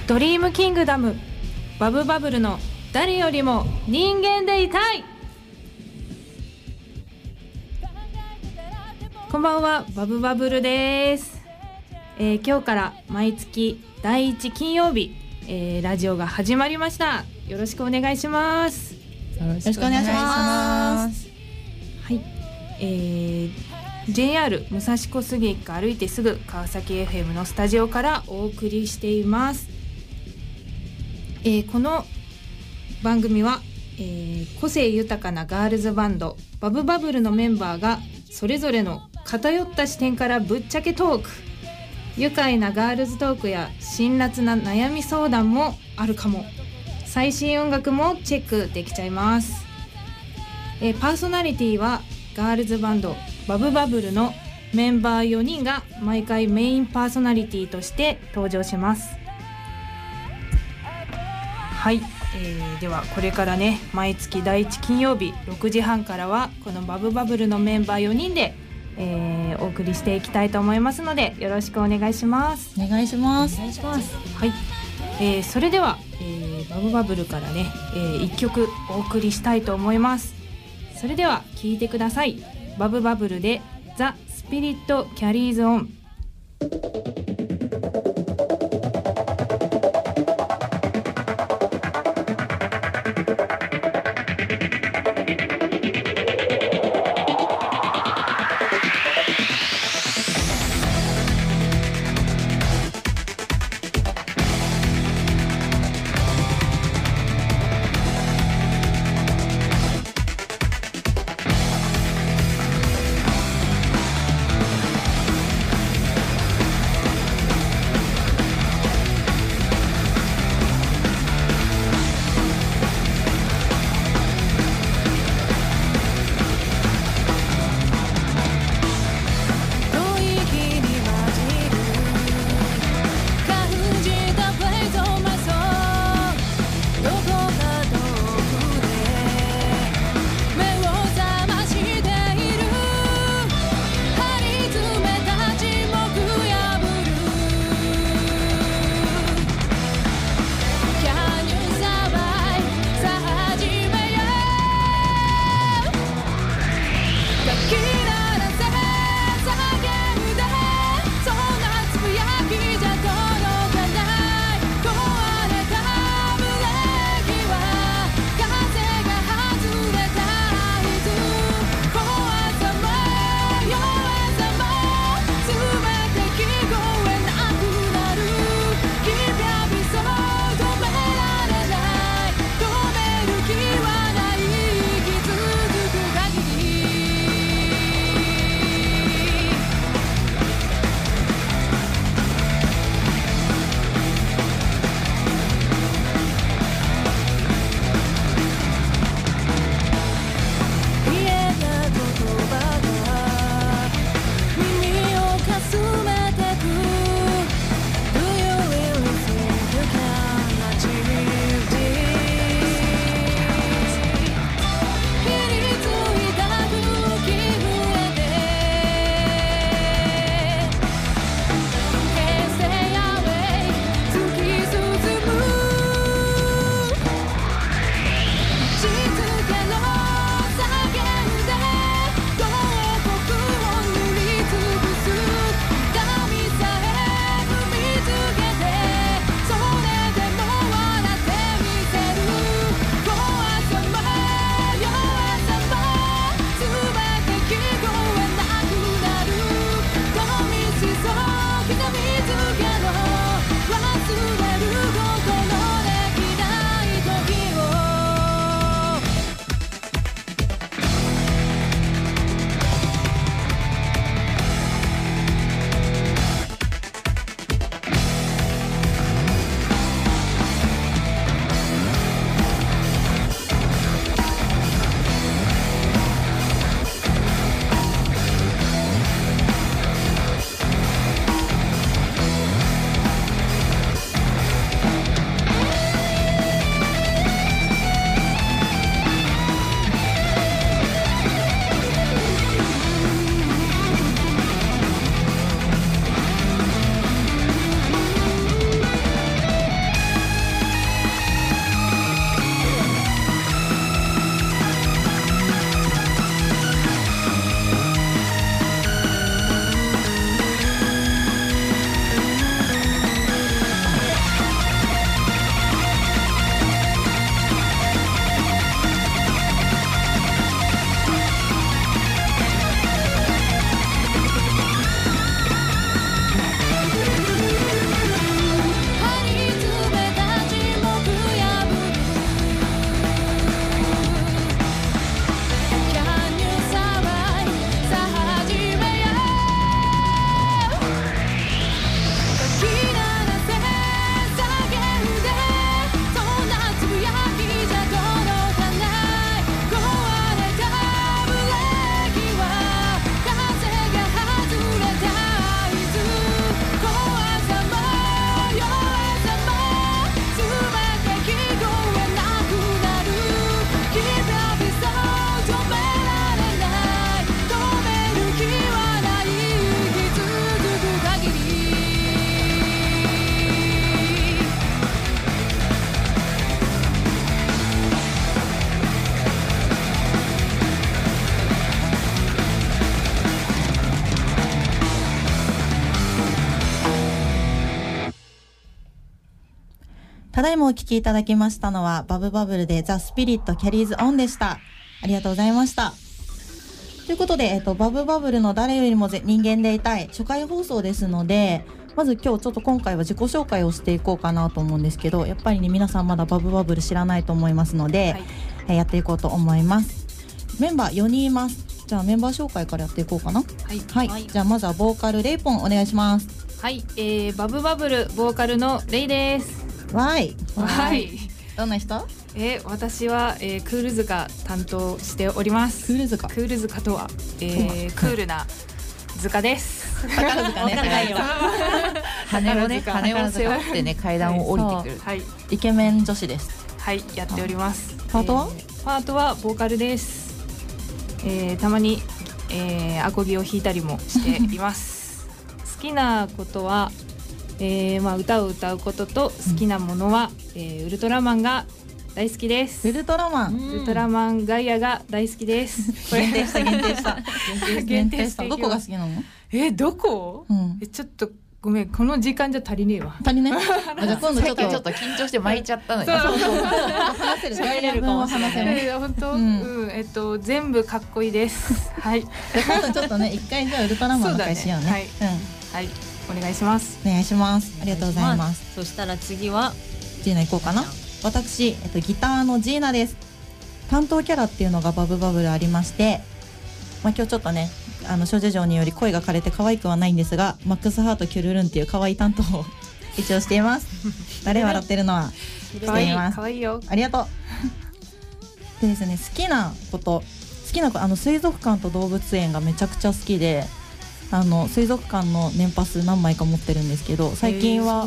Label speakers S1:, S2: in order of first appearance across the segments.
S1: ドリームキングダムバブバブルの誰よりも人間でいたい。こんばんは、バブバブルです。今日から毎月第1金曜日、ラジオが始まりました。よろしくお願いします。
S2: よろしくお願いします。
S1: はい、JR 武蔵小杉駅から歩いてすぐ川崎 FM のスタジオからお送りしています。この番組は、個性豊かなガールズバンドバブバブルのメンバーがそれぞれの偏った視点からぶっちゃけトーク、愉快なガールズトークや辛辣な悩み相談もあるかも、最新音楽もチェックできちゃいます。パーソナリティはガールズバンドバブバブルのメンバー4人が毎回メインパーソナリティとして登場します。はい、ではこれからね、毎月第1金曜日6時半からはこのバブバブルのメンバー4人で、お送りしていきたいと思いますのでよろしくお願いします。
S2: お願いします。
S1: はい、それでは、バブバブルからね、1曲お送りしたいと思います。それでは聴いてください。バブバブルでザ・スピリット・キャリーズ・オン。
S2: ただいまお聞きいただきましたのはバブバブルでザ・スピリット・キャリーズ・オンでした。ありがとうございました。ということで、バブバブルの誰よりも人間でいたい初回放送ですので、まず今日ちょっと今回は自己紹介をしていこうかなと思うんですけど、やっぱりね皆さんまだバブバブル知らないと思いますので、やっていこうと思います。メンバー4人います。じゃあメンバー紹介からやっていこうかな。はい、じゃあまずはボーカルレイポンお願いします。
S1: はい、バブバブルボーカルのレイです。
S2: わい。どんな人？
S1: 私は、クール塚担当しております。
S2: クール塚
S1: とは、クールな塚です。
S2: 宝塚ね。
S3: 羽を背負ってね階段を降りてくる。
S1: はい。
S2: イケメン女子です。
S1: はい、やっております。
S2: パートは？
S1: パートはボーカルです。たまに、アコギを弾いたりもしています。好きなことは、歌を歌うことと好きなものは、ウルトラマンが大好きです。
S2: ウルトラマ
S1: ンガイアが大好きです。
S2: 限定した。どこが好きなの？
S1: どこ？ちょっとごめん、この時間じゃ足りねえわ。
S2: 足りない？じゃあ今度
S3: ちょっと緊張して巻いちゃったのよ。
S2: 話せる。喋れるかもしれない。
S1: 本当？全部かっこいいです。はい。
S2: 今度ちょっとね、一回じゃあウルトラマンの会しようね。
S1: はい。お願いします。
S2: お願いします。ありがとうございます。
S4: そしたら次は
S2: ジーナ行こうかな。私、ギターのジーナです。担当キャラっていうのがバブバブルありまして、今日ちょっとね諸事情により声が枯れて可愛くはないんですが、マックスハートキュルルンっていう可愛い担当を一応しています。誰笑ってるのはしています。
S1: 可愛いよ。
S2: ありがとう。でですね、好きな水族館と動物園がめちゃくちゃ好きで、水族館の年パス何枚か持ってるんですけど、最近は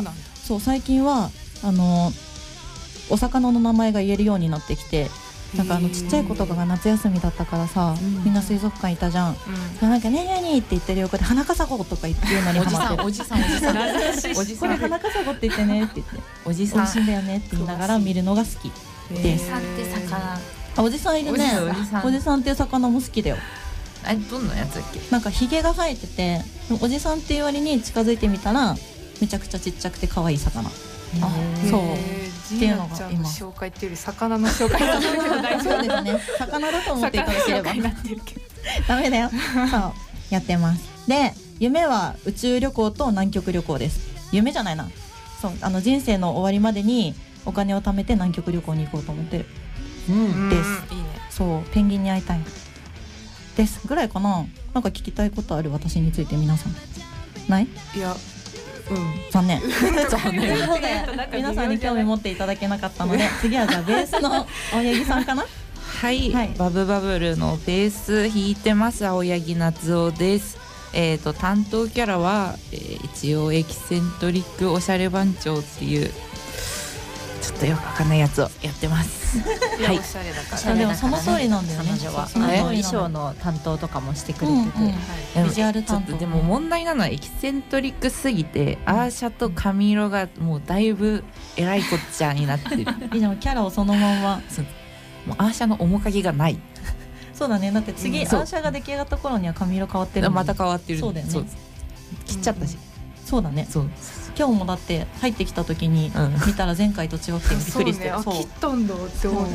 S2: お魚の名前が言えるようになってきて、なんかちっちゃい子とかが夏休みだったからさ、みんな水族館いたじゃん。なんかねにって言ってる横で花笠子とか言ってるのにハマってる。
S3: おじさん
S2: これ花笠子って言ってねって言って、おじさん美味しいんだよねって言いながら見るのが好きです。
S3: おじさんって魚。
S2: おじさんいるね。おじさんっていう魚も好きだよ。
S3: どんなやつだっけ？
S2: なんかヒゲが生えてて、おじさんっていう割に近づいてみたらめちゃくちゃちっちゃくて可愛い魚。そうっていうのが今
S1: 紹介っていうより魚の紹介なんだけど大丈夫？
S2: そうですね、魚だと思っていただければダメだよ。そうやってます。で、夢は宇宙旅行と南極旅行です。夢じゃないな、そう、人生の終わりまでにお金を貯めて南極旅行に行こうと思ってるです。いいね。そう、ペンギンに会いたいですぐらいかな。なんか聞きたいことある？私について皆さんない？
S1: いや、
S2: 残念。皆さんに興味持っていただけなかったので、次はじゃあベースの青柳さんかな。
S3: はい、バブバブルのベース弾いてます青柳夏夫です。担当キャラは、一応エキセントリックおしゃれ番長っていうちょっとよくわかんないやつをやってます。
S1: はい、おしゃれだから。
S2: でもその通りなんだよね。
S4: 彼女は衣装の担当とかもしてくれて
S2: て、ビジュアル担当。
S3: でも問題なのはエキセントリックすぎて、アーシャと髪色がもうだいぶえらいこっちゃになってる。
S2: でもキャラをそのまま、
S3: もうアーシャの面影がない。
S2: そうだね。だって次アーシャが出来上がった頃には髪色変わってる。
S3: また変わってる。
S2: そうだよね。
S3: 切っちゃったし。
S2: そうだね。今日もだって入ってきた時に見たら前回と違ってびっくりしてる。
S1: 切ったんだって思った。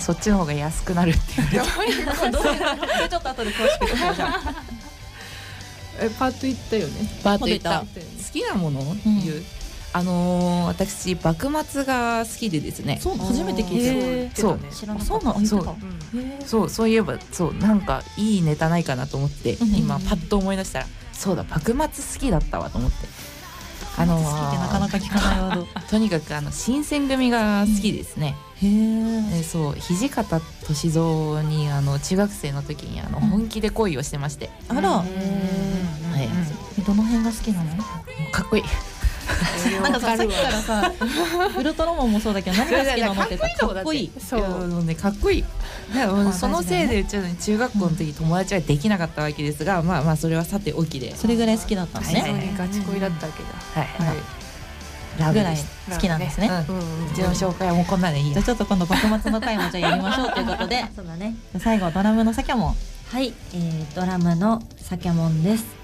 S3: そっちの方が安くなるっていう。
S2: ちょっと後で詳しく聞こうじゃん。
S1: パートいったよね。
S3: パートいった。好きなもの言う。私幕末が好きでですね。
S2: そう、初めて聞いた。そう
S4: 知らなかった。
S3: そういえばなんかいいネタないかなと思って今パッと思い出したら、そうだ幕末好きだったわと思って。
S2: 好きってなかなか聞かないワード。
S3: とにかく新選組が好きですね。そう、土方歳三に中学生の時に本気で恋をしてまして。
S2: あら。どの辺が好きなの？
S3: かっこいい。
S2: なんかさっきからさ、ウルトラマンもそうだけど何が好きなのって言ったらかっこいい。
S3: そうね、かっこいい。そのせいで中学校の時友達はできなかったわけですが、まあそれはさておきで、
S2: それぐらい好きだったんです
S1: ね。ガチ恋だったわけだ。
S2: はい。ぐらい好きなんですね。
S3: うちの紹介はもうこんなでいい。
S2: じゃあちょっと今度幕末の回もじゃあやりましょうということで、
S4: そうだね。
S2: 最後ドラムのサキャモン。
S4: はい、ドラムのサキャモンです。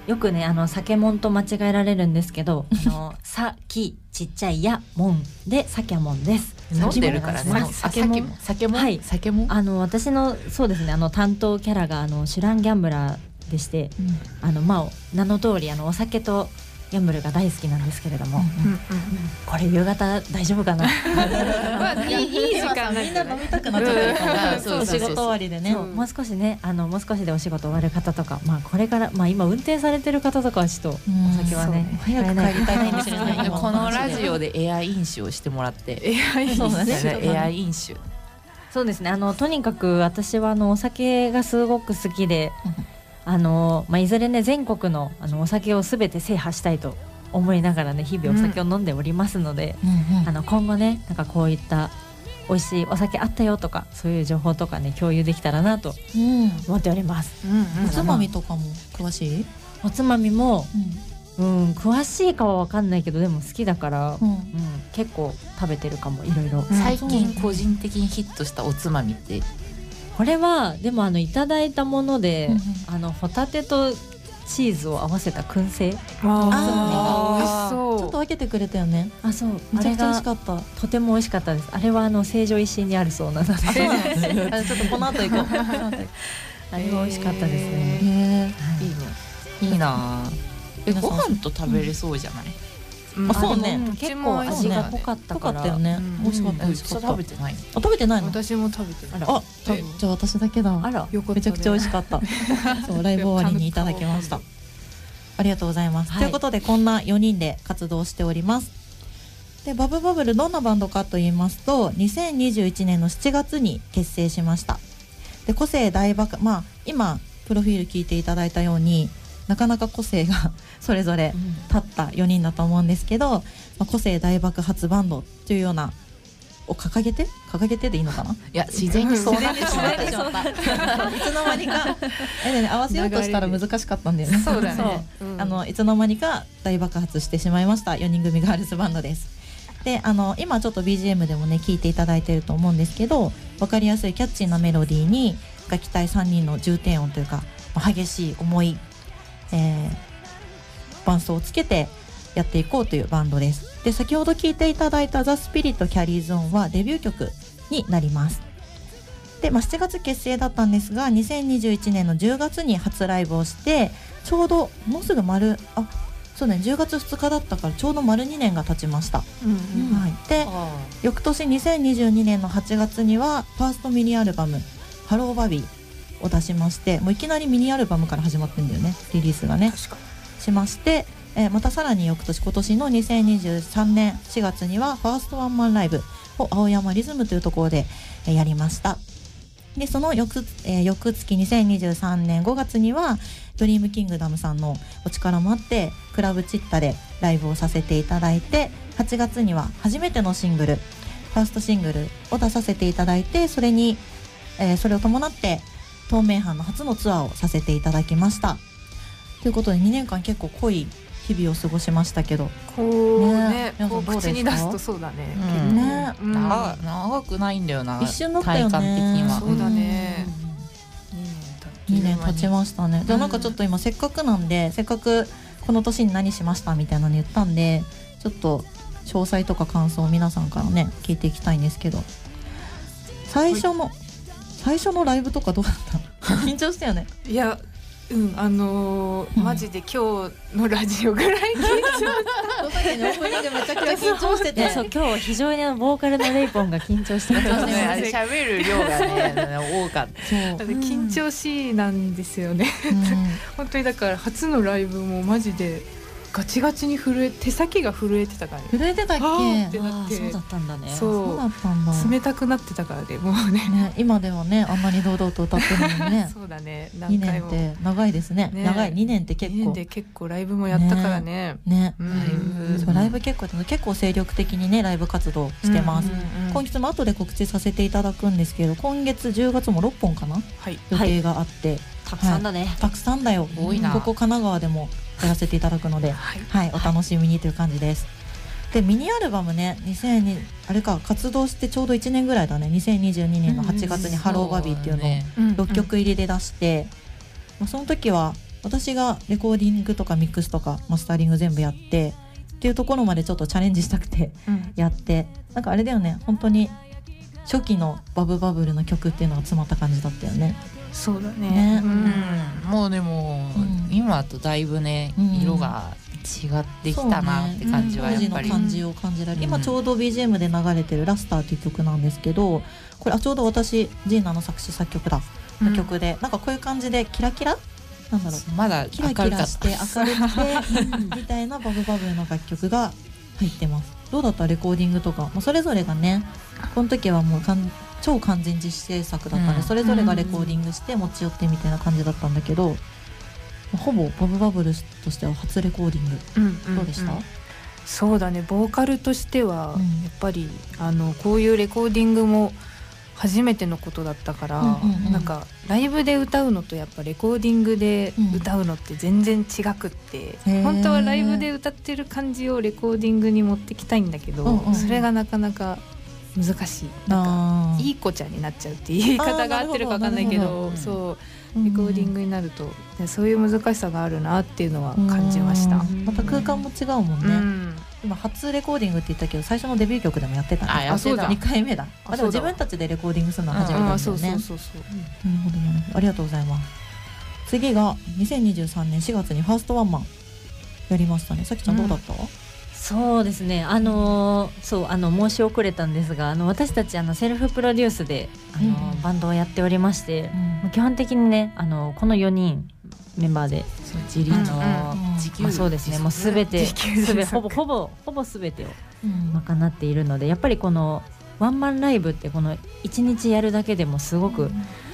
S4: よくね酒もんと間違えられるんですけどさきちっちゃいやもんでさきゃもんです。
S3: 飲んでるからね。酒も
S4: はい
S3: 酒も
S4: 私のそうですね担当キャラがシュランギャンブラーでして、名の通りお酒とギャンブルが大好きなんですけれども、これ夕方大丈夫かな。
S1: いい時間
S2: みんな飲みたくなっちゃってるからお仕事終わりでね、
S4: もう少しねもう少しでお仕事終わる方とか、これから今運転されてる方とかはちょっとお酒はね
S2: 早く帰りたいかもしれない。
S3: このラジオでエア飲酒をしてもらってエア飲酒
S4: そうですねとにかく私はお酒がすごく好きで、いずれね全国のお酒をすべて制覇したいと思いながらね日々お酒を飲んでおりますので、今後ねなんかこういった美味しいお酒あったよとかそういう情報とかね共有できたらなと思っております。
S2: おつまみとかも詳しい？
S4: おつまみも、詳しいかは分かんないけどでも好きだから、結構食べてるかもいろいろ。
S3: 最近個人的にヒットしたおつまみって
S4: これはでもいただいたもので、ホタテとチーズを合わせた燻製。
S1: 美味しそう。
S2: ちょっと分けてくれたよね。
S4: そう
S2: めちゃくちゃ美味しかった。
S4: とても美味しかったです。あれは成城石井にあるそうなので
S2: ちょっとこの後行こう。
S4: あれは美味しかったですね。
S3: いいな。ご飯と食べれそうじゃない？
S2: そうね。
S4: 結構味が濃かったから。
S2: 濃かったよね。美味しかった。美味しかった。
S3: 食べてない。
S2: 食べてないの？
S1: 私も食べてない。
S2: じゃあ私だけだ。
S4: あら、
S2: めちゃくちゃ美味しかった。そうライブ終わりにいただきました。ありがとうございます。ということでこんな4人で活動しております。でバブバブルどんなバンドかと言いますと、2021年の7月に結成しました。で個性大爆今プロフィール聞いていただいたように。なかなか個性がそれぞれ立った4人だと思うんですけど、個性大爆発バンドというようなを掲げてでいいのかな。い
S3: や自然にそうなってしまった。
S2: いつの間にか合わせようとしたら難しかったんだよね。
S1: そうだね。
S2: いつの間にか大爆発してしまいました4人組ガールズバンドです。で今ちょっと BGM でもね聞いていただいていると思うんですけど、分かりやすいキャッチーなメロディーに楽器隊3人の重低音というか激しい重い伴奏をつけてやっていこうというバンドです。で先ほど聴いていただいたザ・スピリット・キャリーズ・オンはデビュー曲になります。で、7月結成だったんですが2021年の10月に初ライブをして、ちょうどもうすぐ10月2日だったからちょうど丸2年が経ちました。で翌年2022年の8月にはファーストミニアルバム「ハローバビー」を出しまして、もういきなりミニアルバムから始まってんだよね、リリースがね。しまして、またさらに翌年今年の2023年4月にはファーストワンマンライブを青山リズムというところでやりました。でその翌月2023年5月にはドリームキングダムさんのお力もあってクラブチッタでライブをさせていただいて、8月には初めてのシングルファーストシングルを出させていただいて、それを伴って透明版の初のツアーをさせていただきました。ということで2年間結構濃い日々を過ごしましたけど、
S1: 口に出すとそうだね。
S3: 長くないんだよな。
S2: 一瞬だったよね。
S3: 体感的には。
S1: そうだね。
S2: 2年経ちましたね。じゃあなんかちょっと今せっかくなんで、せっかくこの年に何しましたみたいなの言ったんで、ちょっと詳細とか感想を皆さんからね聞いていきたいんですけど、最初のライブとかどうだった緊張したよね。
S1: いやマジで今日のラジオぐらい緊張
S2: しためちゃくちゃ緊張してて、
S4: そう今日非常にボーカルのレイポンが緊張してました
S3: ね。喋る量がね多かった。
S1: 緊張しいなんですよね。本当にだから初のライブもマジでガチガチに手先が震えてたからね。
S2: 震えてたっけ？
S1: ってなって。
S4: そうだったんだね。
S2: そうだったんだ。
S1: 冷たくなってたからね、もうね。
S2: 今ではね、あんなに堂々と歌ってるのにね。
S1: そうだね。
S2: 2年って長いですね。長い2年って結構。
S1: 2年で結構ライブもやったからね。
S2: ライブ結構精力的にねライブ活動してます。今月も後で告知させていただくんですけど、今月10月も6本かな、予定があって、
S4: たくさんだね。
S2: たくさんだよ。
S3: 多いな。
S2: ここ神奈川でもやらせていただくので、お楽しみにという感じです。でミニアルバムね、活動してちょうど1年ぐらいだね。2022年の8月にハローバビーっていうのを6曲入りで出して、その時は私がレコーディングとかミックスとかマスタリング全部やってっていうところまでちょっとチャレンジしたくてやって、なんかあれだよね、本当に初期のバブバブルの曲っていうのが詰まった感じだったよね。
S1: そうだね。
S2: ね、
S3: もうでも、今とだいぶね、色が違ってきたなって感じはやっぱり、
S2: 当時の感じを感じられる。今ちょうど BGM で流れてるラスターっていう曲なんですけど、これちょうど私ジーナの作詞作曲だの曲で、なんかこういう感じでキラキラなんだろう、
S3: まだ
S2: キラキラして明るくてみたいなバブバブルの楽曲が入ってます。どうだったレコーディングとか、それぞれがね、この時はもう超完全自主制作だったんで、それぞれがレコーディングして持ち寄ってみたいな感じだったんだけど、ほぼバブバブルとしては初レコーディング、どうでした？
S1: そうだね、ボーカルとしてはやっぱりこういうレコーディングも初めてのことだったから、なんかライブで歌うのとやっぱレコーディングで歌うのって全然違くって、本当はライブで歌ってる感じをレコーディングに持ってきたいんだけど、それがなかなか難しい。なんかいい子ちゃんになっちゃうっていう言い方が合ってるか分かんないけど、そうレコーディングになると、そういう難しさがあるなっていうのは感じました。
S2: また空間も違うもんね。今初レコーディングって言ったけど、最初のデビュー曲でもやってたね。
S1: そうだ、
S2: 2回目だ。でも自分たちでレコーディングするのは初めてだよね。
S1: そう
S2: なるほどね、ありがとうございます。次が2023年4月にファーストワンマンやりましたね。さきちゃんどうだった？
S4: そうですね、申し遅れたんですが、私たちセルフプロデュースでバンドをやっておりまして、基本的にねこの4人メンバーで
S3: 自立の
S4: そうですね、もう全てほぼ全てを賄っているので、やっぱりこのワンマンライブってこの1日やるだけでもすごく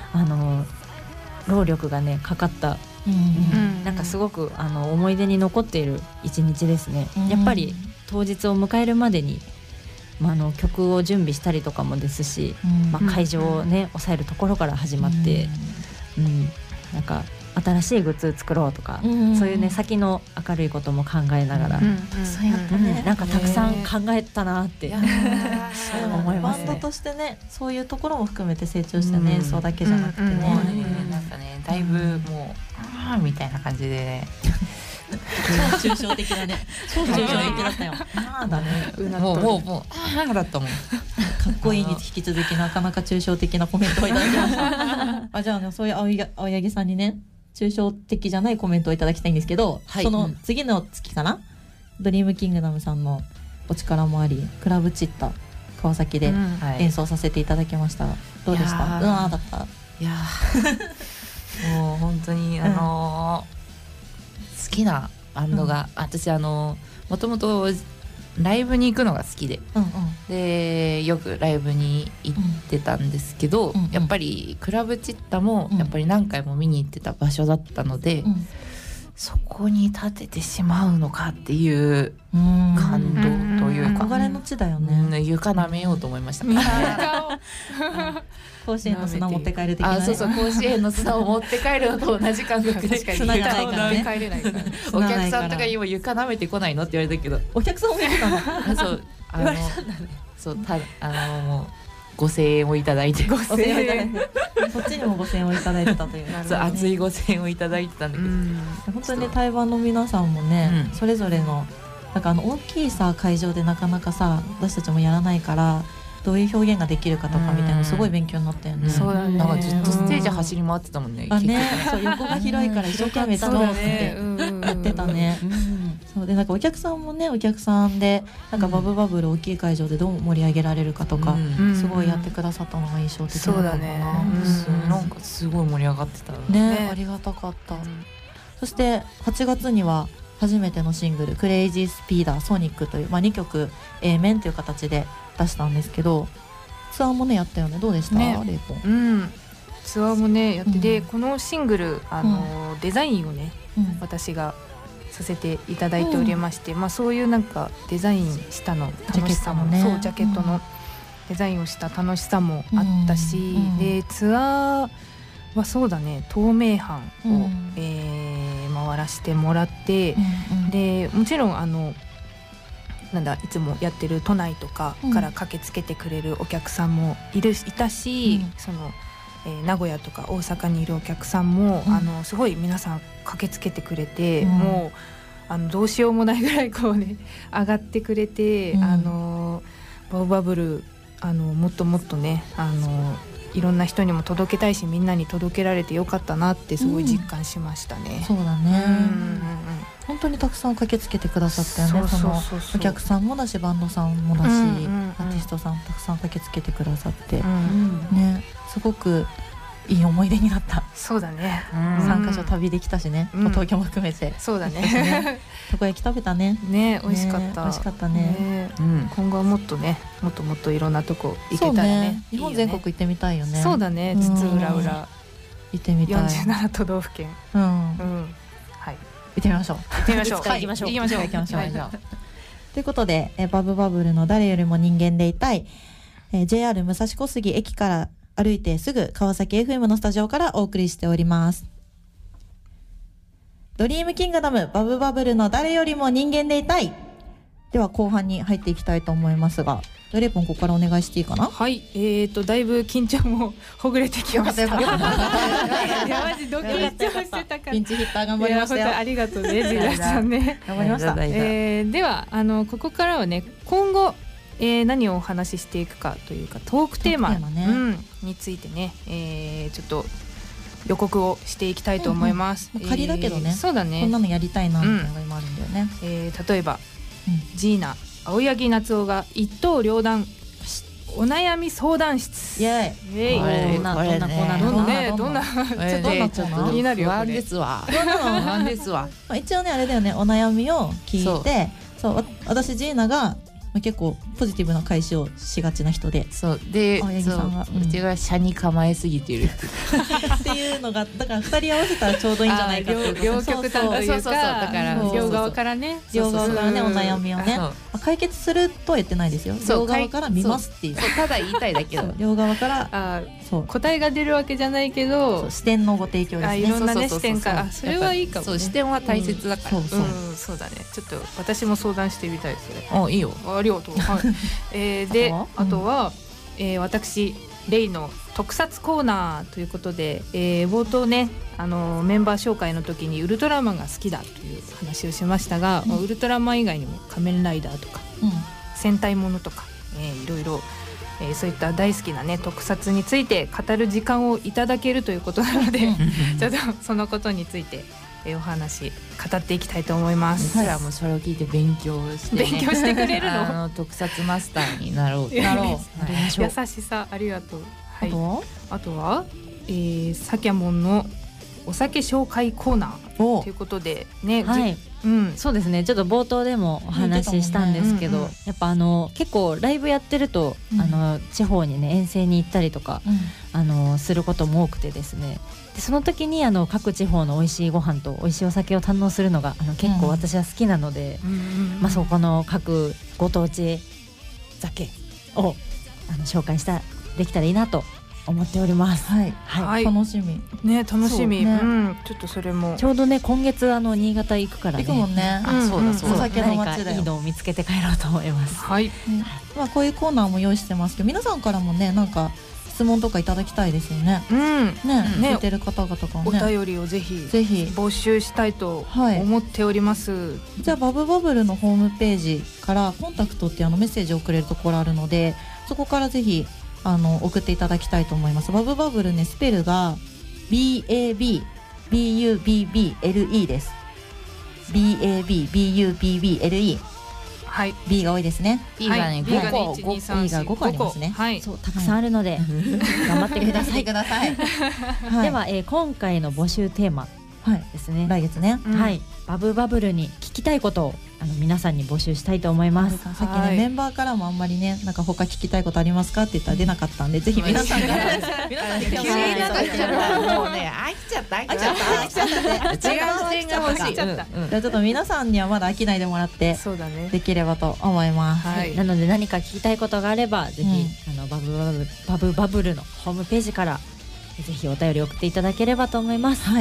S4: 労力がねかかった、なんかすごく思い出に残っている1日ですね。やっぱり当日を迎えるまでに、曲を準備したりとかもですし、会場をね抑えるところから始まって、なんか新しいグッズ作ろうとか、そういうね先の明るいことも考えながら、なんかたくさん考えたなって思いますね。
S2: バンドとしてね、そういうところも含めて成長したね、演奏だけじゃなくてね、
S3: なんかねだいぶもうみたいな感じでね、
S2: 超抽象的だね。超抽象的だったよ。だね。
S3: もうだったもん。
S2: かっこいいに引き続きなかなか抽象的なコメントをいただきました。じゃあね、そういう青柳さんにね、抽象的じゃないコメントをいただきたいんですけど、その次の月かな、ドリームキングダムさんのお力もあり、クラブチッタ川崎で演奏させていただきましたが、どうでした？だった。
S3: いやもう本当に好きなバンドが、私もともとライブに行くのが好きで、でよくライブに行ってたんですけど、やっぱりクラブチッタもやっぱり何回も見に行ってた場所だったので、そこに立ててしまうのかっていう感動というか、
S2: 憧れの地だよね。
S3: 床舐めようと思いました。
S2: 甲子園の砂持って帰る的な、
S3: そう甲子園の砂を持って帰るのと同じ感覚で
S2: 砂がないからね、
S1: 帰れないから
S3: お客さんとか今床舐めてこないのって言われたけど、
S2: お客さんも言ってたの
S3: そうそうもう5000円をいただいて、
S2: 5000円そっちにも5000円をいただいてたという、
S3: そう熱い5000円をいただいてたんだけど、
S2: 本当に台湾の皆さんもね、それぞれのなんか大きいさ会場でなかなかさ私たちもやらないから、どういう表現ができるかとかみたいなのすごい勉強になったよね。
S1: そうだね。
S3: なんかずっとステージ走り回ってたもんね。
S2: そう横が広いから一生懸命使おうって言ってたね。そうでなんかお客さんもね、お客さんでなんかバブバブル大きい会場でどう盛り上げられるかとか、すごいやってくださったのが印象的だったかな。
S3: なんかすごい盛り上がってた
S2: ね。ありがたかった。そして8月には初めてのシングル「クレイジースピーダーソニック」という、2曲 A 面という形で出したんですけど、ツアーもねやったよね。どうでした？レイポン。
S1: ツアーもねやって、でこのシングルデザインをね、私がさせていただいておりまして、そういうなんかデザインしたの楽しさもね、そうジャケットのデザインをした楽しさもあったし、でツアーはそうだね、透明版を、回らせてもらって、でもちろんいつもやってる都内とかから駆けつけてくれるお客さんもいたし、その名古屋とか大阪にいるお客さんも、すごい皆さん駆けつけてくれて、もうどうしようもないぐらいこうね上がってくれて、バブバブルもっともっとねいろんな人にも届けたいし、みんなに届けられてよかったなってすごい実感しましたね。
S2: そうだね、本当にたくさん駆けつけてくださったよね。そのお客さんもだし、バンドさんもだし、アーティストさんたくさん駆けつけてくださって、ね、すごくいい思い出になった。
S1: そうだね、
S2: 3カ所旅できたしね、東京も含めて。
S1: そうだね
S2: たこ焼き食べたね。
S1: ね、美味しかった。
S2: 美味しかったね。
S1: 今後はもっとね、もっともっといろんなとこ行けたらね。
S2: 日本全国行ってみたいよね。
S1: そうだね、津々浦々
S2: 行ってみたい。
S1: 47都道府県。はい。
S2: 行ってみましょう。
S1: 行ってみましょう。
S4: 行きましょう。
S2: 行きましょう。ということで、バブバブルの誰よりも人間でいたい、JR 武蔵小杉駅から歩いてすぐ川崎 FM のスタジオからお送りしております。ドリームキングダムバブバブルの誰よりも人間でいたい。では後半に入っていきたいと思いますが、ドレーポンここからお願いしていいかな。
S1: はい、だいぶ緊張もほぐれてきました。いやマジド緊張してたから。
S2: ピンチヒッター頑張りましたよ。
S1: ありがとうね、ジラさんね。
S2: 頑張りました。
S1: ではここからはね、今後何をお話ししていくかというか、トークテーマについてね、ちょっと予告をしていきたいと思います。
S2: 仮だけどね。
S1: そうだね。
S2: こんなのやりたいなみたいなのが今あるんだよね。
S1: 例えばジーナ青柳夏夫が一刀両断お悩み相談室。
S2: イエーイ。
S4: どんなコーナー
S1: どんな
S2: ちょっと
S1: 気になるよ。
S3: 不安ですわ。
S2: 一応ねあれだよね、お悩みを聞いて、そう私ジーナが結構ポジティブな返しをしがちな人で、
S3: そうで、うちが車に構えすぎてる
S2: っていうのが、だから2人合わせたらちょうどいいんじゃないかっていう。
S1: 両極端というか、
S3: だから
S1: 両側からね、
S2: 両側からねお悩みをね解決するとは言ってないですよ。両側から見ますっていう。
S3: ただ言いたいだけど、
S2: 両側から
S1: 答えが出るわけじゃないけど、
S2: 視点のご提供ですね。
S1: いろんなね視点から、それはいいかも。
S3: そう、視点は大切だから。
S1: そうだね。ちょっと私も相談してみたいですね。
S3: いいよ。
S1: ありがとう。で、あとは私レイの特撮コーナーということで、冒頭ねメンバー紹介の時にウルトラマンが好きだという話をしましたが、ウルトラマン以外にも仮面ライダーとか、戦隊ものとか、いろいろ、そういった大好きなね特撮について語る時間をいただけるということなので、ちょっとそのことについてお話語っていきたいと思います。
S3: じゃあもうそれを聞いて勉強してね、
S1: 勉強してくれるの
S3: 特撮マスターになろう
S1: 優しさありがとう。はい、あとはサキャモンのお酒紹介コーナーということでね、
S4: はい、そうですね。ちょっと冒頭でもお話ししたんですけど、やっぱ結構ライブやってると、地方にね遠征に行ったりとか、することも多くてですね、でその時に各地方の美味しいご飯と美味しいお酒を堪能するのが結構私は好きなので、そこの各ご当地酒を紹介できたらいいなと思っております。
S2: はい、楽しみ
S1: ね、楽しみ。ちょっとそれも
S4: ちょうどね今月新潟行くからね。
S2: 行くもんね。
S3: そうだ。
S2: お酒の街だよ。
S4: いいのを見つけて帰ろうと思います。
S1: はい。
S2: こういうコーナーも用意してますけど、皆さんからもねなんか質問とかいただきたいですよね。聞いてる方々からね、
S1: お便りをぜひ募集したいと思っております。
S2: じゃあバブバブルのホームページからコンタクトってメッセージを送れるところあるので、そこからぜひ送っていただきたいと思います。バブバブルね、スペルが BABBUBBLE です。 BABBUBBLE、はい、B が多いですね。
S3: B がね
S2: 5個ありますね。
S4: そうたくさんあるので頑張ってください。
S2: で
S4: は今回の募集テーマですね、
S2: 来月ね、
S4: バブバブルに聞きたいことを皆さんに募集したいと思います。
S2: さっきねメンバーからもあんまりねなんか他聞きたいことありますかって言ったら出なかったんで、ぜひ皆さんから
S3: もうね飽きちゃった違う視点が欲しい。
S2: じゃあちょっと皆さんにはまだ飽きないでもらってできればと思います。
S4: なので何か聞きたいことがあればぜひバブバブルのホームページからぜひお便り送っていただければと思います。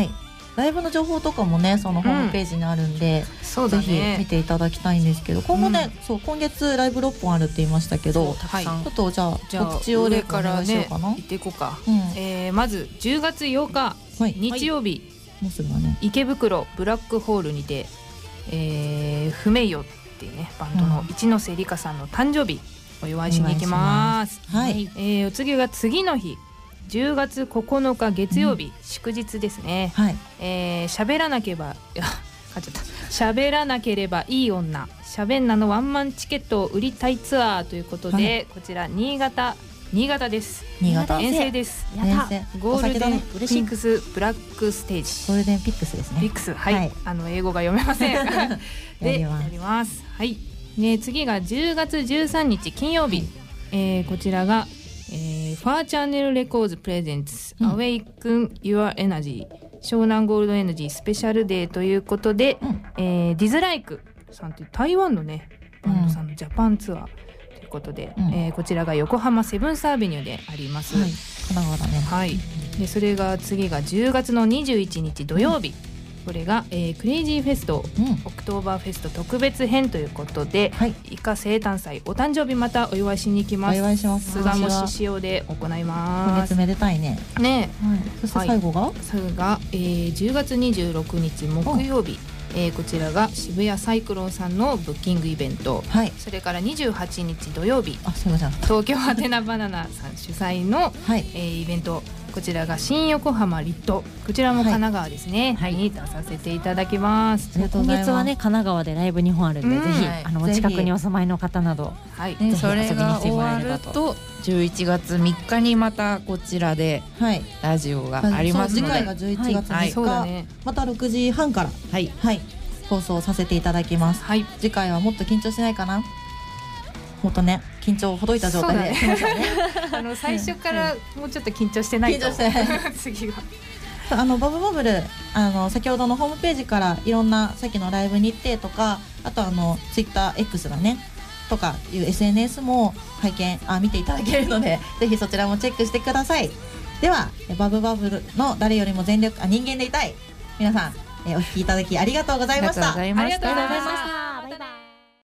S2: ライブの情報とかもねそのホームページにあるんで、
S1: そうだ
S2: ぜひ見
S1: ね。
S2: ていただきたいんですけど、今後ね、そう今月ライブ6本あるって言いましたけど、
S4: たくさん
S2: ちょっとじゃあ
S1: じゃあ
S2: 告知を
S1: 上
S2: レイお願いしようかな。
S1: 行っていこうか。
S2: うん、
S1: まず10月8日
S2: はい、
S1: 日曜日、
S2: もうすぐだね。
S1: 池袋ブラックホールにて、不名誉っていうねバンドの一ノ瀬里香さんの誕生日お祝いしに行きます。
S2: はい、
S1: お次が次の日10月9日月曜日、祝日ですね。
S2: はい、
S1: 喋らなければ喋らなければいい女しゃべんなのワンマンチケットを売りたいツアーということで、
S2: はい、
S1: こちら新潟です。
S2: 新潟
S1: 遠征です。
S4: やった
S2: 先生
S1: ゴールデン
S2: 嬉しい
S1: ピンクスブラックステージ。
S2: ゴールデンピックスですね。
S1: ピックス、はい、
S2: はい、
S1: 英語が読めません。で
S2: やります
S1: ます。はい。ね、次が10月13日金曜日。こちらが、ファーチャンネルレコーズプレゼンツ、Awaken Your Energy 湘南ゴールドエナジースペシャルデーということで、ディズライクさんという台湾のねバンドさんのジャパンツアーということで、こちらが横浜セブンスアベニューであります。
S2: はい、神奈川だね。
S1: はい。でそれが次が10月の21日土曜日。これが、クレイジーフェスト、オクトーバーフェスト特別編ということで、
S2: はい、
S1: イカ生誕祭お誕生日またお祝いしに行きます。
S2: お祝いします。
S1: 菅もししおで行い
S2: 今
S1: ます
S2: 月めでたいね。
S1: ね。
S2: そして最後が、
S1: それが、10月26日木曜日、こちらが渋谷サイクロンさんのブッキングイベント、
S2: はい、
S1: それから28日土曜日
S2: あ、すいません。
S1: 東京ハテナバナナさん主催の、
S2: はい、
S1: イベント、こちらが新横浜リット、こちらも神奈川ですね、
S4: はい、
S1: に出させていただきます。
S2: ありがとうございます。
S4: 今月はね神奈川でライブ2本あるんで、ぜひお近くにお住まいの方など、
S1: はい、
S3: でそれ
S4: 遊びに来て
S3: が終わ
S4: もらえれば
S3: ると11月3日にまたこちらで
S2: はい、
S3: ラジオがありますので、
S2: 次回が11月3日、
S1: そうだね。
S2: また6時半から、
S3: はい
S2: はい、放送させていただきます。
S1: はい。
S2: 次回はもっと緊張しないかな。もっとね緊張をほどいた状態で来ましたね。
S1: 最初からもうちょっと緊張してないと。
S2: 緊張してない
S1: 次は。
S2: バブバブル先ほどのホームページからいろんなさっきのライブ日程とか、あとツイッター X だねとかいう SNS も見ていただけるのでぜひそちらもチェックしてください。ではバブバブルの誰よりも全力人間でいたい皆さん、お聞きいただきありがとうございました。
S3: ありがとうございました。
S1: ありがとうございました。